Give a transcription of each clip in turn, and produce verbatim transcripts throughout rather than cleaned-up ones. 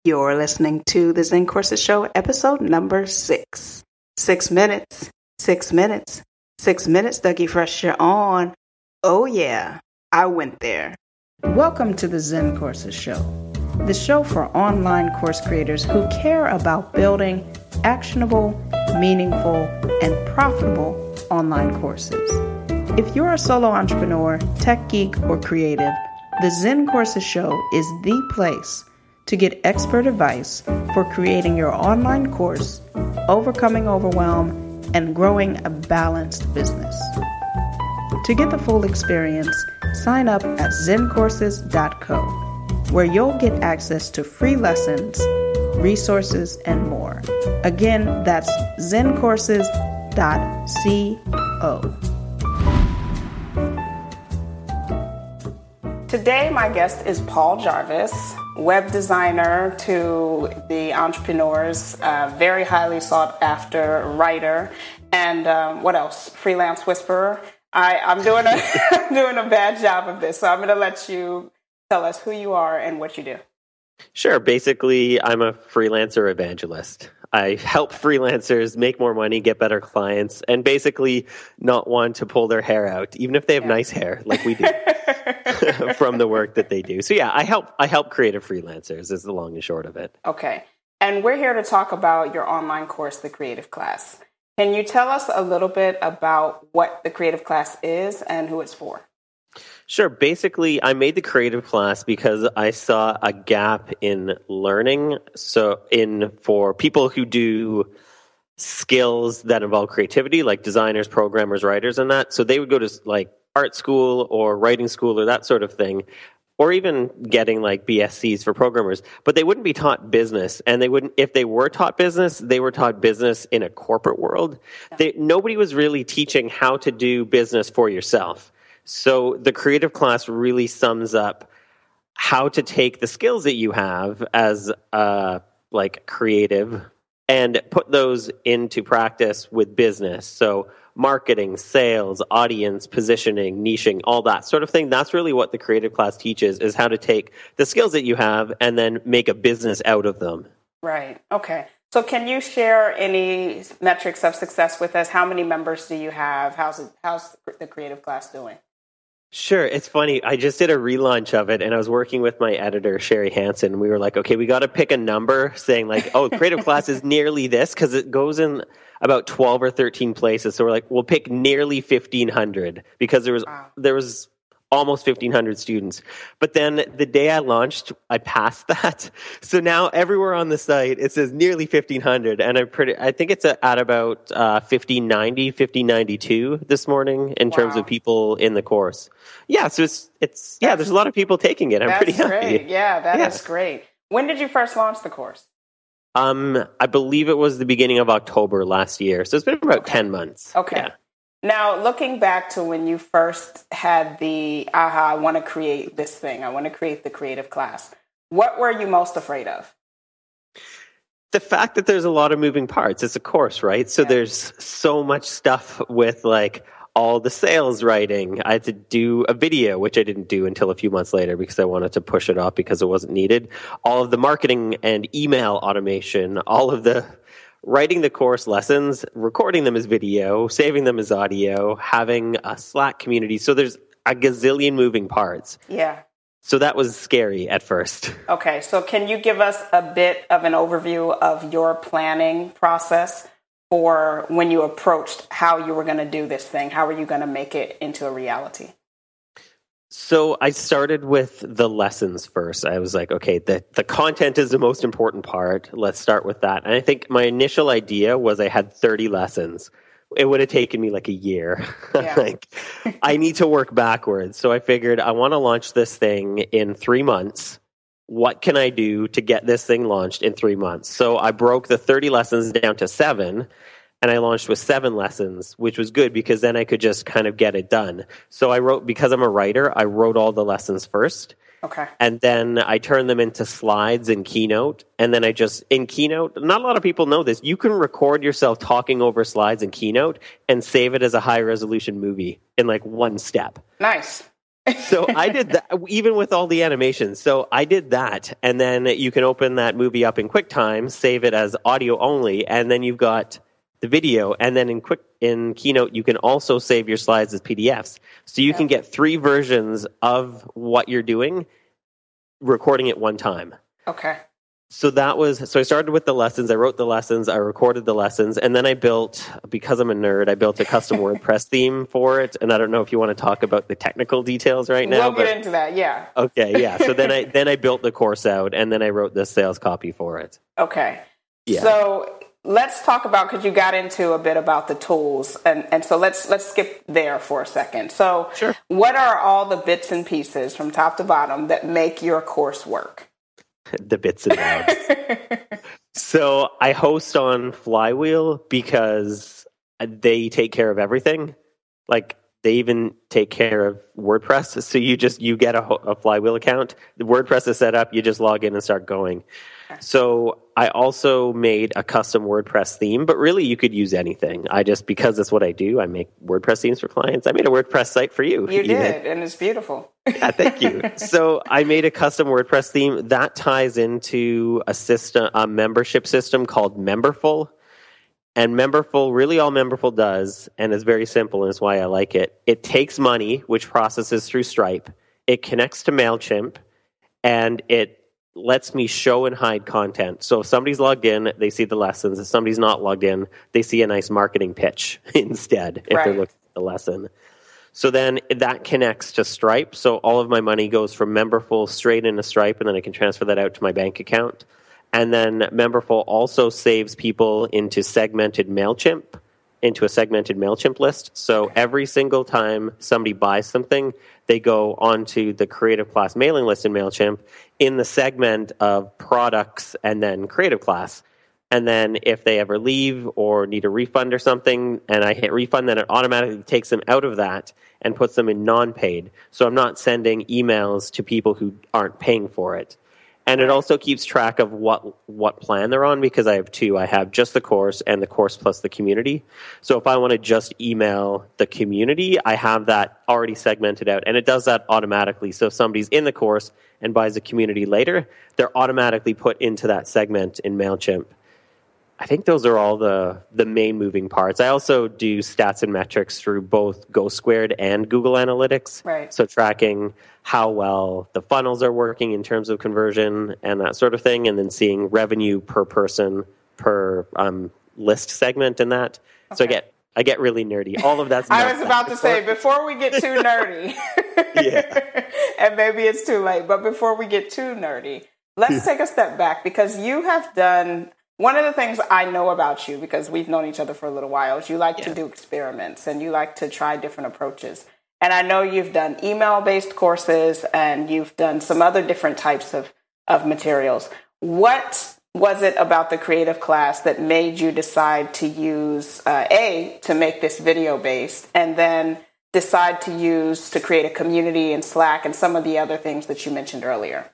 You're listening to the Zen Courses Show, episode number six. Six minutes, six minutes, six minutes, Dougie Fresh, you're on. Oh yeah, I went there. Welcome to the Zen Courses Show, the show for online course creators who care about building actionable, meaningful, and profitable online courses. If you're a solo entrepreneur, tech geek, or creative, the Zen Courses Show is the place to get expert advice for creating your online course, overcoming overwhelm, and growing a balanced business. To get the full experience, sign up at zen courses dot co, where you'll get access to free lessons, resources, and more. Again, that's zen courses dot co. Today, my guest is Paul Jarvis, web designer to the entrepreneurs, uh, very highly sought after writer, and um, what else? Freelance whisperer. I, I'm doing a I'm doing a bad job of this, so I'm going to let you tell us who you are and what you do. Sure. Basically, I'm a freelancer evangelist. I help freelancers make more money, get better clients, and basically not want to pull their hair out, even if they have yeah. nice hair, like we do, from the work that they do. So yeah, I help I help creative freelancers is the long and short of it. Okay. And we're here to talk about your online course, The Creative Class. Can you tell us a little bit about what The Creative Class is and who it's for? Sure. Basically, I made the creative class because I saw a gap in learning. So in for people who do skills that involve creativity, like designers, programmers, writers, and that. So they would go to like art school or writing school or that sort of thing, or even getting like B S Cs for programmers, but they wouldn't be taught business. And they wouldn't, if they were taught business, they were taught business in a corporate world. They, nobody was really teaching how to do business for yourself. So the creative class really sums up how to take the skills that you have as uh, like creative and put those into practice with business. So marketing, sales, audience, positioning, niching, all that sort of thing. That's really what the creative class teaches, is how to take the skills that you have and then make a business out of them. Right. Okay. So can you share any metrics of success with us? How many members do you have? How's it, how's the creative class doing? Sure. It's funny. I just did a relaunch of it, and I was working with my editor, Sherry Hansen, and we were like, okay, we got to pick a number saying like, oh, creative class is nearly this, because it goes in about twelve or thirteen places. So we're like, we'll pick nearly fifteen hundred, because there was wow. there was almost fifteen hundred students. But then the day I launched, I passed that. So now everywhere on the site, it says nearly fifteen hundred. And I'm pretty, I think it's at about uh, fifteen ninety, fifteen ninety-two this morning in wow. terms of people in the course. Yeah, so it's, it's yeah, there's a lot of people taking it. I'm That's pretty happy. Great. Yeah, that yeah. is great. When did you first launch the course? Um, I believe it was the beginning of October last year. So it's been about okay. ten months. Okay. Yeah. Now, looking back to when you first had the, aha, I want to create this thing, I want to create the creative class, what were you most afraid of? The fact that there's a lot of moving parts. It's a course, right? So yeah. there's so much stuff with like all the sales writing. I had to do a video, which I didn't do until a few months later because I wanted to push it off because it wasn't needed. All of the marketing and email automation, all of the writing the course lessons, recording them as video, saving them as audio, having a Slack community. So there's a gazillion moving parts. Yeah. So that was scary at first. Okay. So can you give us a bit of an overview of your planning process for when you approached how you were going to do this thing? How were you going to make it into a reality? So I started with the lessons first. I was like, okay, the, the content is the most important part. Let's start with that. And I think my initial idea was I had thirty lessons. It would have taken me like a year. Yeah. Like, I need to work backwards. So I figured I want to launch this thing in three months. What can I do to get this thing launched in three months? So I broke the thirty lessons down to seven. And I launched with seven lessons, which was good because then I could just kind of get it done. So I wrote, because I'm a writer, I wrote all the lessons first. Okay. And then I turned them into slides in Keynote. And then I just, in Keynote, not a lot of people know this, you can record yourself talking over slides in Keynote and save it as a high resolution movie in like one step. Nice. So I did that, even with all the animations. So I did that, and then you can open that movie up in QuickTime, save it as audio only, and then you've got the video. And then in Quick in Keynote, you can also save your slides as P D Fs. So you yeah. can get three versions of what you're doing, recording it one time. Okay. So that was, so I started with the lessons. I wrote the lessons. I recorded the lessons. And then I built, because I'm a nerd, I built a custom WordPress theme for it. And I don't know if you want to talk about the technical details right now. We'll get but, into that, yeah. Okay, yeah. So then I then I built the course out, and then I wrote the sales copy for it. Okay. Yeah. So let's talk about, because you got into a bit about the tools. And, and so let's let's skip there for a second. So sure. What are all the bits and pieces from top to bottom that make your course work? The bits and bobs. So I host on Flywheel because they take care of everything. Like they even take care of WordPress. So you just, you get a, a Flywheel account. The WordPress is set up. You just log in and start going. So I also made a custom WordPress theme, but really you could use anything. I just, because that's what I do, I make WordPress themes for clients. I made a WordPress site for you. You even. did, and it's beautiful. Yeah, thank you. So I made a custom WordPress theme that ties into a system, a membership system called Memberful. And Memberful, really all Memberful does, and it's very simple, and it's why I like it. It takes money, which processes through Stripe. It connects to MailChimp, and it lets me show and hide content. So if somebody's logged in, they see the lessons. If somebody's not logged in, they see a nice marketing pitch instead if right. they're looking at the lesson. So then that connects to Stripe. So all of my money goes from Memberful straight into Stripe, and then I can transfer that out to my bank account. And then Memberful also saves people into segmented MailChimp, into a segmented MailChimp list. So every single time somebody buys something, they go onto the Creative Class mailing list in MailChimp in the segment of products and then Creative Class. And then if they ever leave or need a refund or something, and I hit refund, then it automatically takes them out of that and puts them in non-paid. So I'm not sending emails to people who aren't paying for it. And it also keeps track of what what plan they're on, because I have two. I have just the course and the course plus the community. So if I want to just email the community, I have that already segmented out. And it does that automatically. So if somebody's in the course and buys the community later, they're automatically put into that segment in MailChimp. I think those are all the, the main moving parts. I also do stats and metrics through both Go Squared and Google Analytics. Right. So tracking how well the funnels are working in terms of conversion and that sort of thing, and then seeing revenue per person per um, list segment in that. Okay. So I get I get really nerdy. All of that's I was about to say, before we get too nerdy, yeah. and maybe it's too late, but before we get too nerdy, let's take a step back, because you have done... One of the things I know about you, because we've known each other for a little while, is you like yeah. to do experiments and you like to try different approaches. And I know you've done email-based courses and you've done some other different types of, of materials. What was it about the Creative Class that made you decide to use, uh, A, to make this video-based, and then decide to use to create a community in Slack and some of the other things that you mentioned earlier?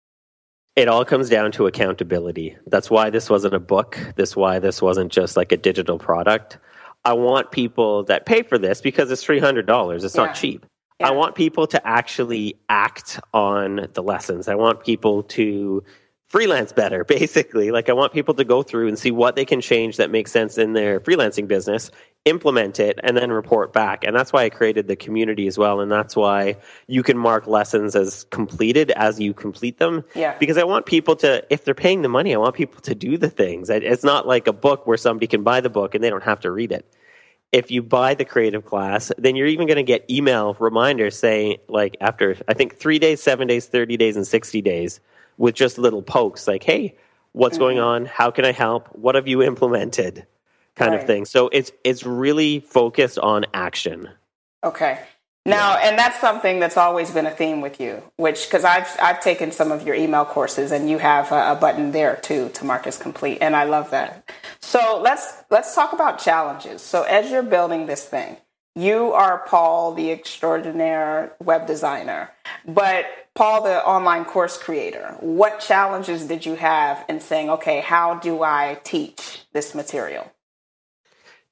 It all comes down to accountability. That's why this wasn't a book. That's why this wasn't just like a digital product. I want people that pay for this, because it's three hundred dollars. It's yeah. not cheap. Yeah. I want people to actually act on the lessons. I want people to freelance better, basically. Like I want people to go through and see what they can change that makes sense in their freelancing business, implement it, and then report back. And that's why I created the community as well. And that's why you can mark lessons as completed as you complete them. Yeah. Because I want people to, if they're paying the money, I want people to do the things. It's not like a book where somebody can buy the book and they don't have to read it. If you buy the Creative Class, then you're even going to get email reminders saying, like, after, I think, three days, seven days, thirty days, and sixty days, with just little pokes like, hey, what's mm-hmm. going on? How can I help? What have you implemented? Kind right. of thing. So it's it's really focused on action. Okay. Now, yeah. and that's something that's always been a theme with you, which, because I've I've taken some of your email courses, and you have a, a button there too to mark as complete, and I love that. So let's let's talk about challenges. So as you're building this thing, you are Paul, the extraordinaire web designer, but Paul, the online course creator. What challenges did you have in saying, okay, how do I teach this material?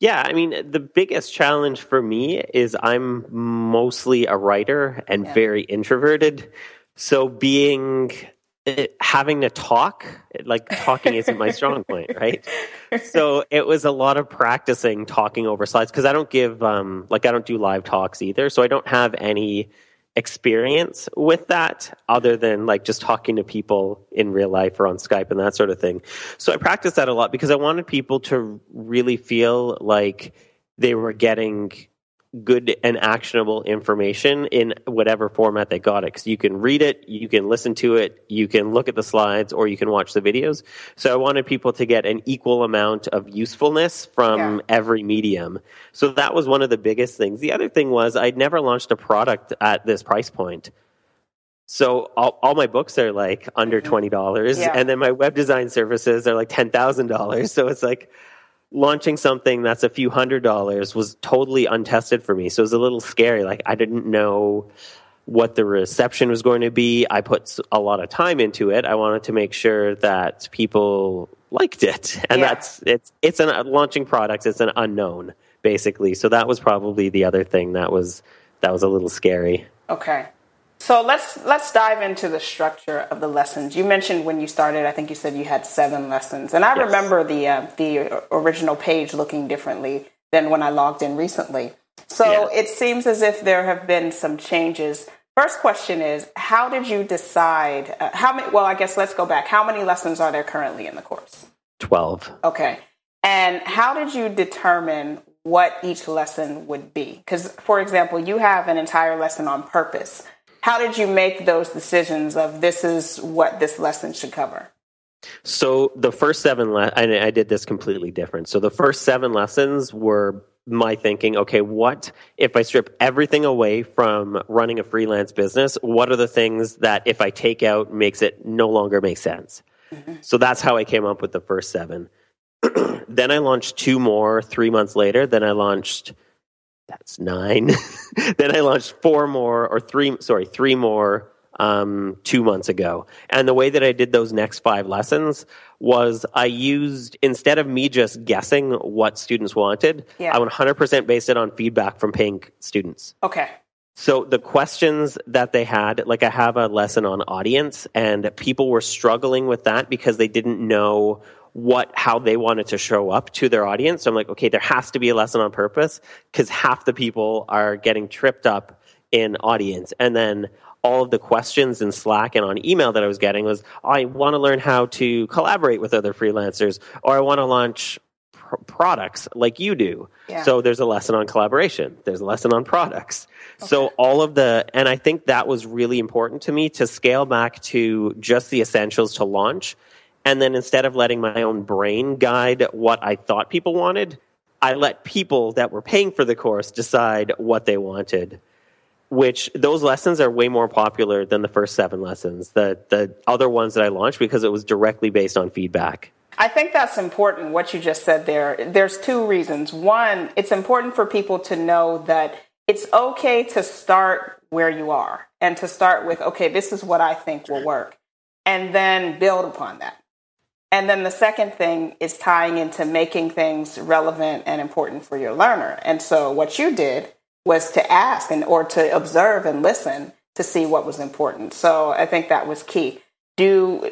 Yeah, I mean, the biggest challenge for me is I'm mostly a writer and Yeah. very introverted. So being, eh, having to talk, like talking isn't my strong point, right? So it was a lot of practicing talking over slides because I don't give, um, like I don't do live talks either. So I don't have any experience with that other than like just talking to people in real life or on Skype and that sort of thing. So I practiced that a lot because I wanted people to really feel like they were getting good and actionable information in whatever format they got it. Because you can read it, you can listen to it, you can look at the slides, or you can watch the videos. So I wanted people to get an equal amount of usefulness from Yeah. every medium. So that was one of the biggest things. The other thing was I'd never launched a product at this price point. So all, all my books are like under twenty dollars, Yeah. and then my web design services are like ten thousand dollars. So it's like launching something that's a few hundred dollars was totally untested for me. So it was a little scary. Like I didn't know what the reception was going to be. I put a lot of time into it. I wanted to make sure that people liked it. And Yeah. that's, it's, it's an launching products. It's an unknown basically. So that was probably the other thing that was, that was a little scary. Okay. So let's let's dive into the structure of the lessons. You mentioned when you started, I think you said you had seven lessons, and I Yes. remember the uh, the original page looking differently than when I logged in recently. So Yeah. it seems as if there have been some changes. First question is, how did you decide? Uh, how many? Well, I guess let's go back. How many lessons are there currently in the course? twelve. Okay, and how did you determine what each lesson would be? Because, for example, you have an entire lesson on purpose. How did you make those decisions of this is what this lesson should cover? So the first seven, le- I, I did this completely different. So the first seven lessons were my thinking, okay, what if I strip everything away from running a freelance business? What are the things that if I take out makes it no longer make sense? Mm-hmm. So that's how I came up with the first seven. Then I launched two more three months later. Then I launched... That's nine. Then I launched four more, or three, sorry, three more um, two months ago. And the way that I did those next five lessons was I used, instead of me just guessing what students wanted, Yeah. I one hundred percent based it on feedback from paying students. Okay. So the questions that they had, like I have a lesson on audience, and people were struggling with that because they didn't know what how they wanted to show up to their audience. So I'm like, okay, there has to be a lesson on purpose because half the people are getting tripped up in audience. And then all of the questions in Slack and on email that I was getting was, I want to learn how to collaborate with other freelancers, or I want to launch pr- products like you do. Yeah. So there's a lesson on collaboration. There's a lesson on products. Okay. So all of the, and I think that was really important to me to scale back to just the essentials to launch. And then instead of letting my own brain guide what I thought people wanted, I let people that were paying for the course decide what they wanted, which those lessons are way more popular than the first seven lessons, the, the other ones that I launched, because it was directly based on feedback. I think that's important, what you just said there. There's two reasons. One, it's important for people to know that it's okay to start where you are and to start with, okay, this is what I think will work, and then build upon that. And then the second thing is tying into making things relevant and important for your learner. And so what you did was to ask and or to observe and listen to see what was important. So I think that was key. Do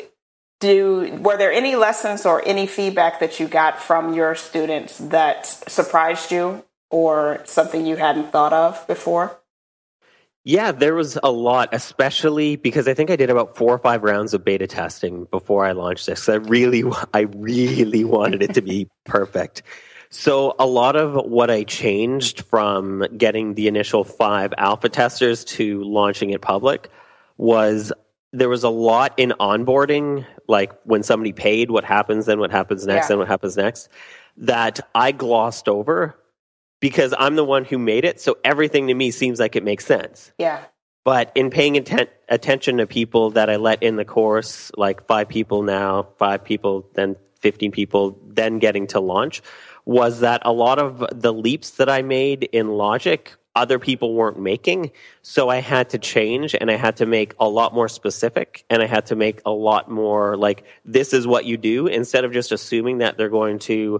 do were there any lessons or any feedback that you got from your students that surprised you or something you hadn't thought of before? Yeah, there was a lot, especially because I think I did about four or five rounds of beta testing before I launched this. I really, I really wanted it to be perfect. So a lot of what I changed from getting the initial five alpha testers to launching it public was there was a lot in onboarding, like when somebody paid, what happens, then what happens next, Yeah. then what happens next, that I glossed over. Because I'm the one who made it, so everything to me seems like it makes sense. Yeah. But in paying atten- attention to people that I let in the course, like five people now, five people, then fifteen people, then getting to launch, was that a lot of the leaps that I made in logic, other people weren't making. So I had to change, and I had to make a lot more specific, and I had to make a lot more like, this is what you do, instead of just assuming that they're going to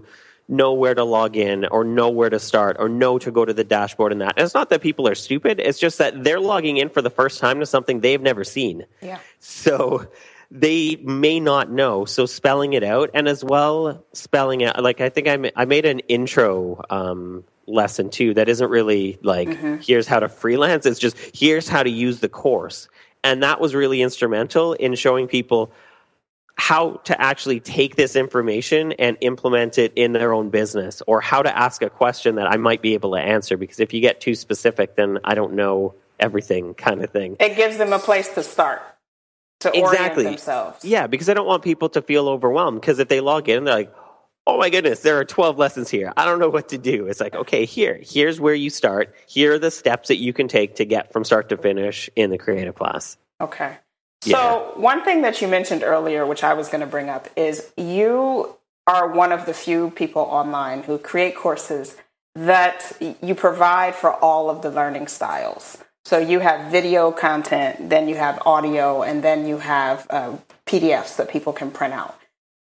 know where to log in or know where to start or know to go to the dashboard and that. And it's not that people are stupid. It's just that they're logging in for the first time to something they've never seen. Yeah. So they may not know. So spelling it out, and as well spelling out, like I think I, ma- I made an intro um, lesson too that isn't really like, mm-hmm. here's how to freelance. It's just, here's how to use the course. And that was really instrumental in showing people how to actually take this information and implement it in their own business, or how to ask a question that I might be able to answer, because if you get too specific, then I don't know everything kind of thing. It gives them a place to start, to exactly. orient themselves. Yeah, because I don't want people to feel overwhelmed, because if they log in, they're like, oh my goodness, there are twelve lessons here. I don't know what to do. It's like, okay, here, here's where you start. Here are the steps that you can take to get from start to finish in the creative class. Okay. So yeah. One thing that you mentioned earlier, which I was going to bring up, is you are one of the few people online who create courses that you provide for all of the learning styles. So you have video content, then you have audio, and then you have uh, P D Fs that people can print out.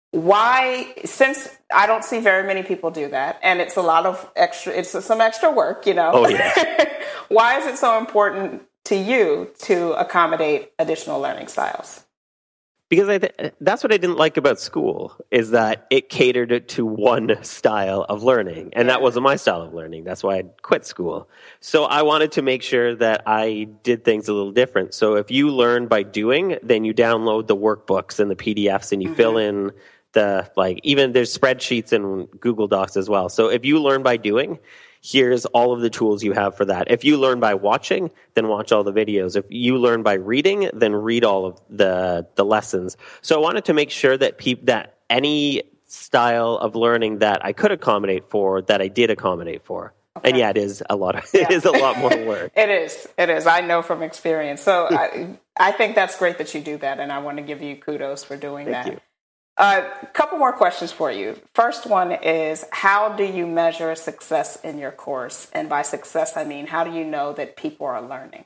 Why, since I don't see very many people do that, and it's a lot of extra, it's some extra work, you know. Oh, yeah. Why is it so important to you to accommodate additional learning styles? Because I th- that's what I didn't like about school, is that it catered to one style of learning. And that wasn't my style of learning. That's why I quit school. So I wanted to make sure that I did things a little different. So if you learn by doing, then you download the workbooks and the P D Fs and you mm-hmm. fill in the, like, even there's spreadsheets and Google Docs as well. So if you learn by doing, here's all of the tools you have for that. If you learn by watching, then watch all the videos. If you learn by reading, then read all of the the lessons. So I wanted to make sure that peop- that any style of learning that I could accommodate for, that I did accommodate for. Okay. And yeah, it is a lot. Of, yeah. It is a lot more work. It is. It is. I know from experience. So I, I think that's great that you do that, and I want to give you kudos for doing Thank that. You. A uh, couple more questions for you. First one is, how do you measure success in your course? And by success, I mean, how do you know that people are learning?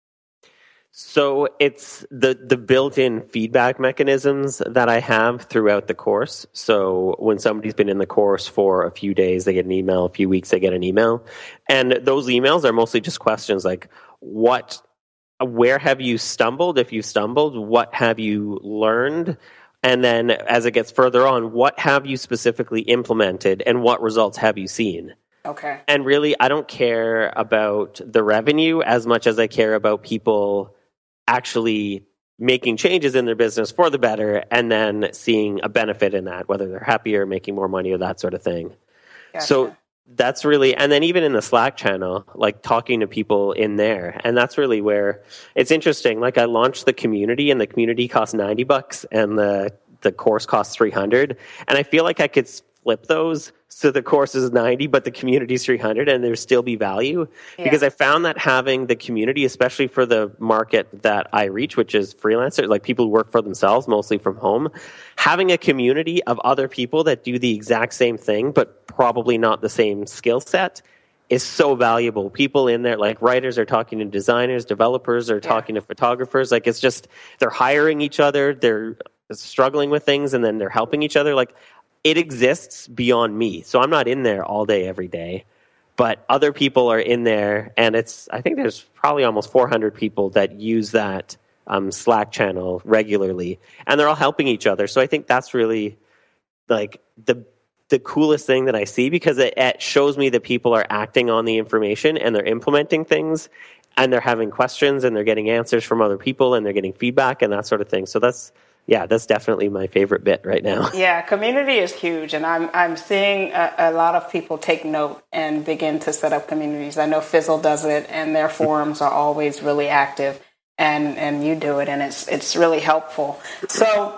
So it's the, the built-in feedback mechanisms that I have throughout the course. So when somebody's been in the course for a few days, they get an email. A few weeks, they get an email. And those emails are mostly just questions like, what, where have you stumbled? If you stumbled, what have you learned? And then as it gets further on, what have you specifically implemented and what results have you seen? Okay. And really, I don't care about the revenue as much as I care about people actually making changes in their business for the better and then seeing a benefit in that, whether they're happier, making more money, or that sort of thing. Gotcha. So that's really, and then even in the Slack channel, like talking to people in there. And that's really where it's interesting. Like I launched the community and the community costs ninety bucks and the, the course costs three hundred. And I feel like I could flip those. So the course is ninety, but the community is three hundred and there still be value. Yeah. Because I found that having the community, especially for the market that I reach, which is freelancers, like people who work for themselves, mostly from home, having a community of other people that do the exact same thing, but probably not the same skill set, is so valuable. People in there, like writers are talking to designers, developers are talking yeah. to photographers. Like it's just, they're hiring each other, they're struggling with things, and then they're helping each other. Like, it exists beyond me. So I'm not in there all day, every day. But other people are in there, and it's, I think there's probably almost four hundred people that use that um, Slack channel regularly. And they're all helping each other. So I think that's really, like, the the coolest thing that I see, because it, it shows me that people are acting on the information, and they're implementing things, and they're having questions, and they're getting answers from other people, and they're getting feedback, and that sort of thing. So that's, yeah, that's definitely my favorite bit right now. Yeah, community is huge, and I'm I'm seeing a, a lot of people take note and begin to set up communities. I know Fizzle does it, and their forums are always really active, and, and you do it, and it's it's really helpful. So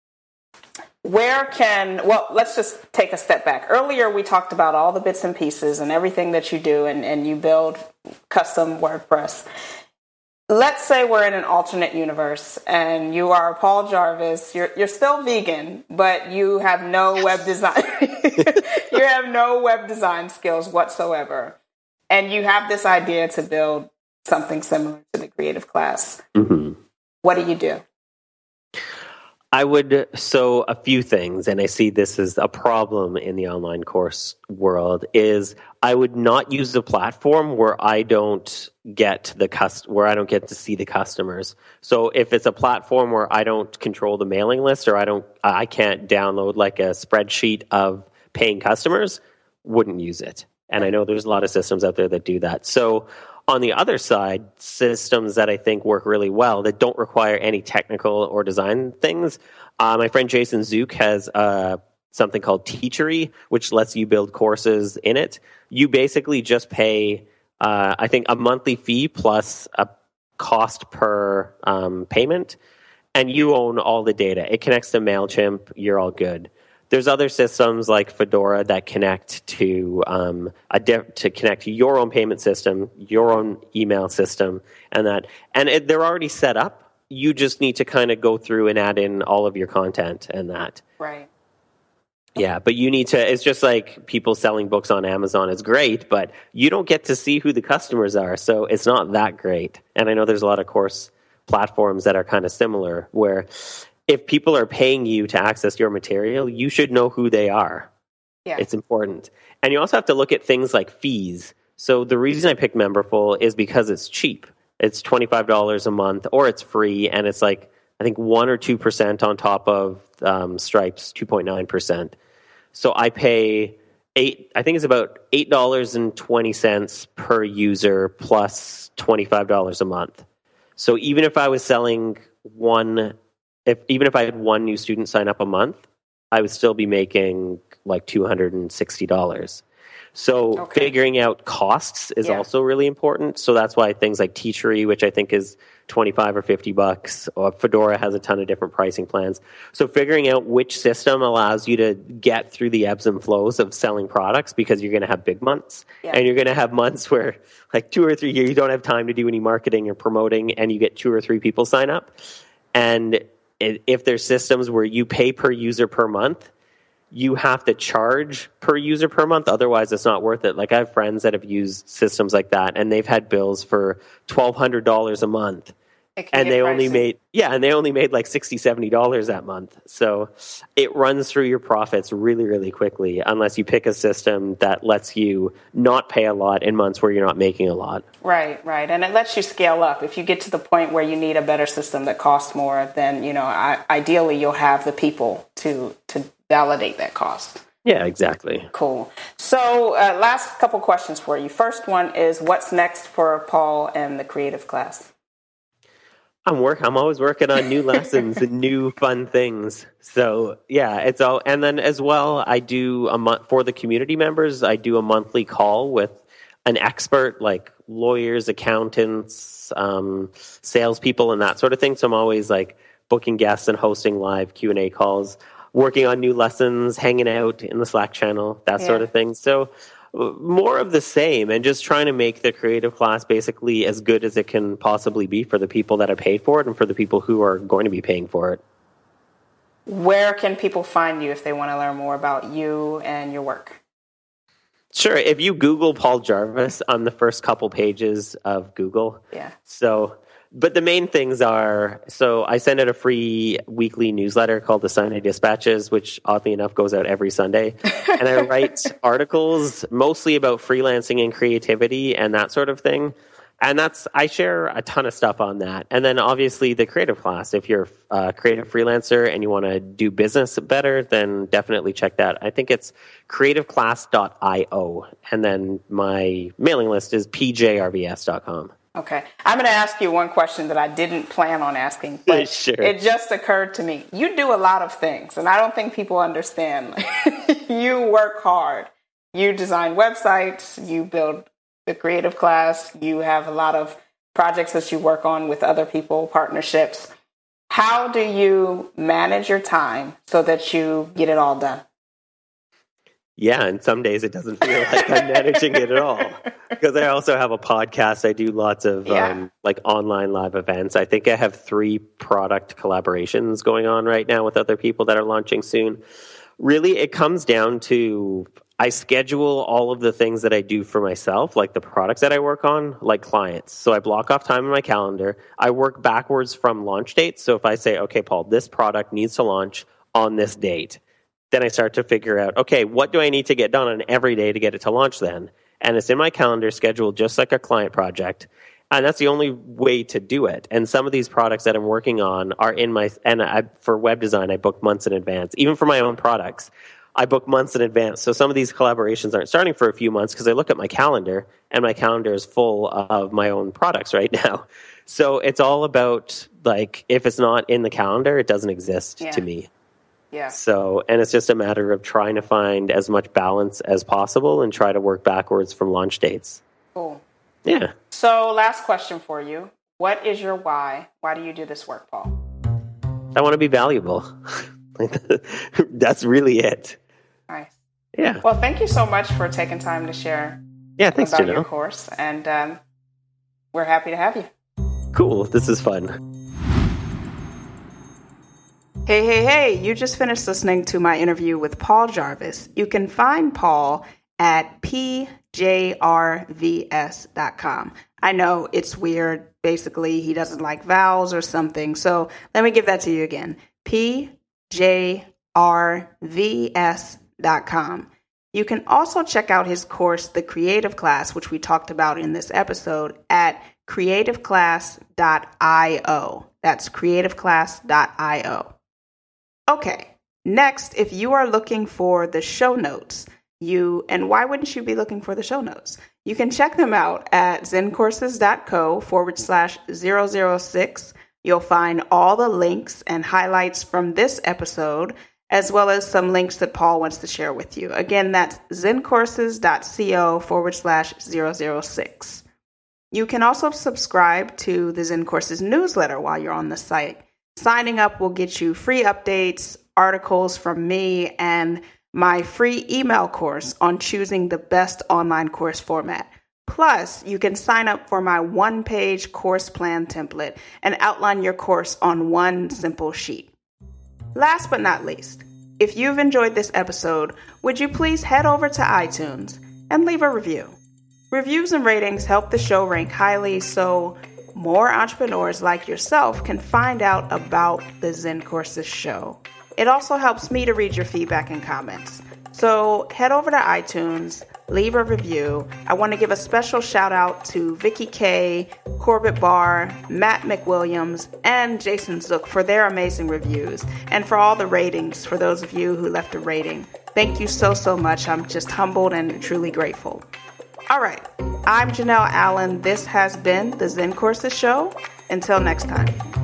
where can, well, let's just take a step back. Earlier, we talked about all the bits and pieces and everything that you do, and, and you build custom WordPress. Let's say we're in an alternate universe and you are Paul Jarvis. You're you're still vegan, but you have no web design. You have no web design skills whatsoever, and you have this idea to build something similar to the creative class. Mm-hmm. What do you do? I would, so a few things, and I see this as a problem in the online course world, is I would not use a platform where I don't get the cust- where I don't get to see the customers. So if it's a platform where I don't control the mailing list, or I don't, I can't download like a spreadsheet of paying customers, wouldn't use it. And I know there's a lot of systems out there that do that. So on the other side, systems that I think work really well that don't require any technical or design things. Uh, my friend Jason Zook has uh, something called Teachery, which lets you build courses in it. You basically just pay, uh, I think, a monthly fee plus a cost per um, payment, and you own all the data. It connects to MailChimp. You're all good. There's other systems like Fedora that connect to um, a de- to connect to your own payment system, your own email system, and that. And it, they're already set up. You just need to kind of go through and add in all of your content and that. Right. Yeah, but you need to. It's just like people selling books on Amazon. It's great, but you don't get to see who the customers are, so it's not that great. And I know there's a lot of course platforms that are kind of similar where, if people are paying you to access your material, you should know who they are. Yeah. It's important. And you also have to look at things like fees. So the reason I picked Memberful is because it's cheap. It's twenty-five dollars a month, or it's free, and it's like, I think, one or two percent on top of um, Stripe's two point nine percent. So I pay, eight. I think it's about eight dollars and twenty cents per user plus twenty-five dollars a month. So even if I was selling one... If, even if I had one new student sign up a month, I would still be making like two hundred sixty dollars. So okay. Figuring out costs is yeah. also really important. So that's why things like Teachery, which I think is twenty-five or fifty bucks, or Fedora has a ton of different pricing plans. So figuring out which system allows you to get through the ebbs and flows of selling products, because you're going to have big months yeah. and you're going to have months where like two or three years you don't have time to do any marketing or promoting, and you get two or three people sign up. And if there's systems where you pay per user per month, you have to charge per user per month. Otherwise, it's not worth it. Like, I have friends that have used systems like that, and they've had bills for twelve hundred dollars a month. And they pricey. only made, yeah, and they only made like sixty dollars, seventy dollars that month. So it runs through your profits really, really quickly, unless you pick a system that lets you not pay a lot in months where you're not making a lot. Right, right. And it lets you scale up. If you get to the point where you need a better system that costs more, then, you know, I, ideally you'll have the people to, to validate that cost. Yeah, exactly. Cool. So uh, last couple questions for you. First one is, what's next for Paul and the creative class? I'm work. I'm always working on new lessons and new fun things. So yeah, it's all. And then as well, I do a month for the community members. I do a monthly call with an expert, like lawyers, accountants, um, salespeople, and that sort of thing. So I'm always like booking guests and hosting live Q and A calls, working on new lessons, hanging out in the Slack channel, that yeah. sort of thing. So more of the same, and just trying to make the creative class basically as good as it can possibly be for the people that have paid for it and for the people who are going to be paying for it. Where can people find you if they want to learn more about you and your work? Sure. If you Google Paul Jarvis, I'm the first couple pages of Google. Yeah. So, but the main things are, so I send out a free weekly newsletter called the Sunday Dispatches, which oddly enough goes out every Sunday. And I write articles mostly about freelancing and creativity and that sort of thing. And that's, I share a ton of stuff on that. And then obviously the creative class, if you're a creative freelancer and you want to do business better, then definitely check that. I think it's creative class dot io. And then my mailing list is p j r v s dot com. Okay. I'm going to ask you one question that I didn't plan on asking, but sure. It just occurred to me. You do a lot of things, and I don't think people understand. You work hard. You design websites. You build the creative class. You have a lot of projects that you work on with other people, partnerships. How do you manage your time so that you get it all done? Yeah, and some days it doesn't feel like I'm managing it at all, because I also have a podcast. I do lots of yeah. um, like online live events. I think I have three product collaborations going on right now with other people that are launching soon. Really, it comes down to I schedule all of the things that I do for myself, like the products that I work on, like clients. So I block off time in my calendar. I work backwards from launch dates. So if I say, okay, Paul, this product needs to launch on this date, then I start to figure out, okay, what do I need to get done on every day to get it to launch then? And it's in my calendar scheduled just like a client project. And that's the only way to do it. And some of these products that I'm working on are in my, and I, for web design, I book months in advance, even for my own products. I book months in advance. So some of these collaborations aren't starting for a few months because I look at my calendar and my calendar is full of my own products right now. So it's all about, like, if it's not in the calendar, it doesn't exist yeah. to me. Yeah. So, and it's just a matter of trying to find as much balance as possible and try to work backwards from launch dates. Cool. Yeah. So last question for you. What is your why? Why do you do this work, Paul? I want to be valuable. That's really it. Nice. Yeah. Well, thank you so much for taking time to share yeah, thanks, about Janelle. your course. And um, we're happy to have you. Cool. This is fun. Hey, hey, hey, you just finished listening to my interview with Paul Jarvis. You can find Paul at p j r v s dot com. I know it's weird. Basically, he doesn't like vowels or something. So let me give that to you again. p j r v s dot com. You can also check out his course, The Creative Class, which we talked about in this episode, at creative class dot io. That's creative class dot io. Okay, next, if you are looking for the show notes, you, and why wouldn't you be looking for the show notes? You can check them out at zencourses.co forward slash 006. You'll find all the links and highlights from this episode, as well as some links that Paul wants to share with you. Again, that's zencourses.co forward slash 006. You can also subscribe to the Zen Courses newsletter while you're on the site. Signing up will get you free updates, articles from me, and my free email course on choosing the best online course format. Plus, you can sign up for my one-page course plan template and outline your course on one simple sheet. Last but not least, if you've enjoyed this episode, would you please head over to iTunes and leave a review? Reviews and ratings help the show rank highly so more entrepreneurs like yourself can find out about the Zen Courses show. It also helps me to read your feedback and comments. So head over to iTunes, leave a review. I want to give a special shout out to Vicky K, Corbett Barr, Matt McWilliams, and Jason Zook for their amazing reviews, and for all the ratings for those of you who left a rating. Thank you so, so much. I'm just humbled and truly grateful. All right, I'm Janelle Allen. This has been the Zen Courses Show. Until next time.